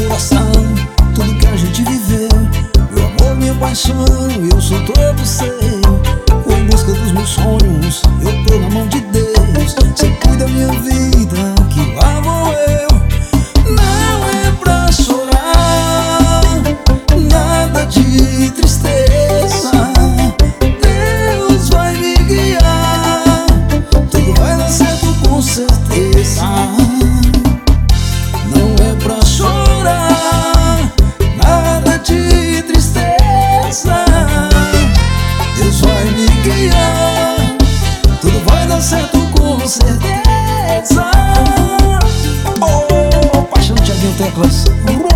coração, tudo que a gente viveu. Meu amor, minha paixão, eu sou todo seu. Vou em busca dos meus sonhos, eu tô na mão de Deus. Você cuida da minha vida, que lá vou eu. Não é pra chorar, nada de tristeza. Deus vai me guiar, tudo vai dar certo com certeza. Não é pra chorar, nada de tristeza. Deus vai me guiar, tudo vai dar certo com certeza. Oh, paixão de Thiaguinho Teclas.